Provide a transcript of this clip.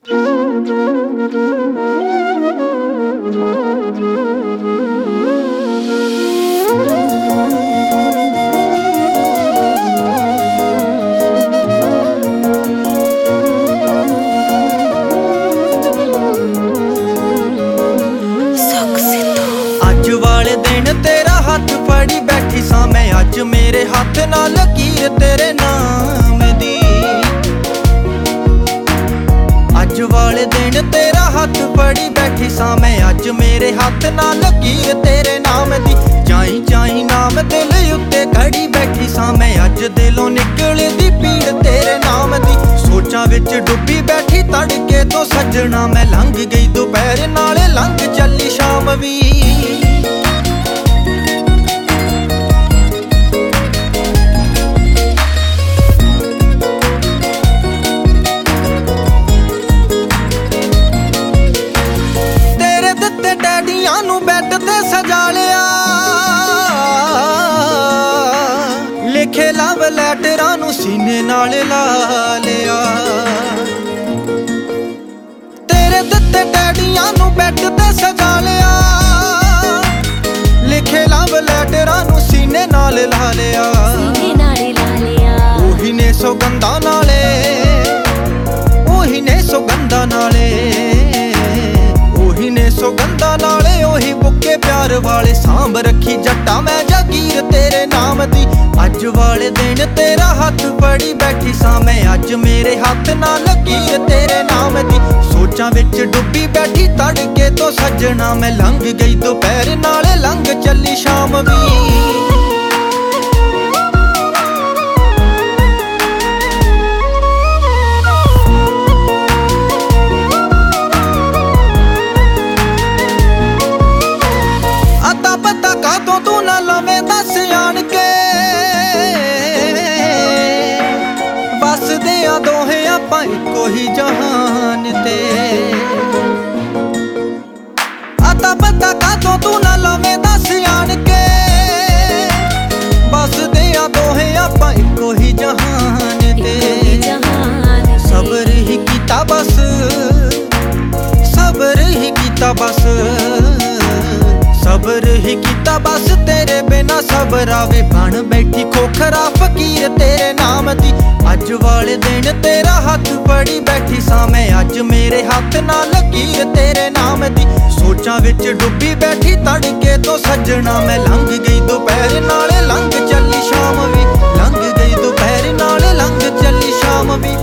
ਅੱਜ ਵਾਲੇ ਦਿਨ ਤੇਰਾ ਹੱਥ ਫੜੀ ਬੈਠੀ ਸਾਂ ਮੈਂ, ਅੱਜ ਮੇਰੇ ਹੱਥ ਨਾਲ ਲਕੀਰ ਤੇਰੇ ਨਾਮ ਦੀ। ਅੱਜ ਵਾਲੇ ਦਿਨ ਤੇਰਾ ਹੱਥ ਫੜੀ ਬੈਠੀ ਸਾਂ ਮੈਂ, ਅੱਜ ਮੇਰੇ ਹੱਥ ਨਾਲ ਲਕੀਰ ਤੇਰੇ ਨਾਮ ਦੀ। ਚਾਈ ਚਾਈ ਨਾਮ ਦਿਲ ਉੱਤੇ ਖੜੀ ਬੈਠੀ ਸਾਂ ਮੈਂ, ਅੱਜ ਦਿਲੋਂ ਨਿਕਲਦੀ ਪੀੜ ਤੇਰੇ ਨਾਮ ਦੀ। ਸੋਚਾਂ ਵਿੱਚ ਡੁੱਬੀ ਬੈਠੀ ਤੜਕੇ ਤੋਂ ਸੱਜਣਾ ਮੈਂ, ਲੰਘ ਗਈ ਦੁਪਹਿਰ ਨਾਲੇ ਲੰਘ ਚੱਲੀ ਸ਼ਾਮ ਵੀ। ਡੈਡੀਆਂ ਨੂੰ ਬੈੱਡ ਤੇ ਸਜਾ ਲਿਆ, ਲਿਖੇ ਲਵ ਲੈਟਰਾਂ ਨੂੰ ਸੀਨੇ ਨਾਲ ਲਾ ਲਿਆ। ਤੇਰੇ ਦਿੱਤੇ ਡੈਡੀਆਂ ਨੂੰ ਬੈੱਡ ਤੇ ਸਜਾ ਲਿਆ, ਲਿਖੇ ਲਵ ਲੈਟਰਾਂ ਨੂੰ ਸੀਨੇ ਨਾਲ ਲਾ ਲਿਆ। ਉਹੀ ਨੇ ਸੌਗੰਧਾਂ ਨਾਲੇ, ਉਹੀ ਨੇ ਸੌਗੰਧਾਂ ਨਾਲੇ, ਉਹੀ ਨੇ ਸੌਗੰਧਾਂ ਨਾਲੇ, ਉਹੀ ਬੁੱਕੇ ਪਿਆਰ ਵਾਲੇ। ਸਾਂਭ ਰੱਖੀ ਜੱਟਾਂ ਮੈਂ ਜਾਗੀਰ ਤੇਰੇ ਨਾਮ ਦੀ। ਅੱਜ ਵਾਲੇ ਦਿਨ ਤੇਰਾ ਹੱਥ ਫੜੀ ਬੈਠੀ ਸਾਂ ਮੈਂ, ਅੱਜ ਮੇਰੇ ਹੱਥ ਨਾਲ ਲਕੀਰ ਤੇਰੇ ਨਾਮ ਦੀ। ਸੋਚਾਂ ਵਿੱਚ ਡੁੱਬੀ ਬੈਠੀ ਤੜਕੇ ਤੋਂ ਸੱਜਣਾ ਮੈਂ, ਲੰਘ ਗਈ ਦੁਪਹਿਰ ਨਾਲੇ ਲੰਘ ਚੱਲੀ ਸ਼ਾਮ ਵੀ। ਤੂੰ ਨਾ ਲਵੇਂ ਦੱਸ ਆਣ ਕੇ, ਵਸਦੇ ਆ ਦੋਹੇ ਆਪਾਂ ਇੱਕੋ ਹੀ ਜਹਾਨ ਤੇ। ਅਤਾ ਪਤਾ ਕਾਤੋਂ ਤੂੰ ਨਾ ਲਵੇਂ ਦੱਸ ਆਣ ਕੇ, ਵਸਦੇ ਆ ਦੋਹੇ ਆਪਾਂ ਇੱਕੋ ਹੀ ਜਹਾਨ ਤੇ। ਸਬਰ ਹੀ ਕੀਤਾ ਬਸ, ਸਬਰ ਹੀ ਕੀਤਾ ਬਸ, ਸਬਰ ਹੀ ਕੀਤਾ ਬਸ, ਤੇਰੇ ਬਿਨਾ ਸਬਰ ਆਵੇ। ਬਣ ਬੈਠੀ ਖੋਖਰਾ ਫਕੀਰ ਤੇਰੇ ਨਾਮ ਦੀ। ਅੱਜ ਵਾਲੇ ਦਿਨ ਤੇਰਾ ਹੱਥ ਫੜੀ ਬੈਠੀ ਸਾਂ ਮੈਂ, ਅੱਜ ਮੇਰੇ ਹੱਥ ਨਾਲ ਲਕੀਰ ਤੇਰੇ ਨਾਮ ਦੀ। ਸੋਚਾਂ ਵਿੱਚ ਡੁੱਬੀ ਬੈਠੀ ਤੜਕੇ ਤੋਂ ਸੱਜਣਾ ਮੈਂ, ਲੰਘ ਗਈ ਦੁਪਹਿਰ ਨਾਲੇ ਲੰਘ ਚੱਲੀ ਸ਼ਾਮ ਵੀ। ਲੰਘ ਗਈ ਦੁਪਹਿਰ ਨਾਲੇ ਲੰਘ ਚੱਲੀ ਸ਼ਾਮ ਵੀ।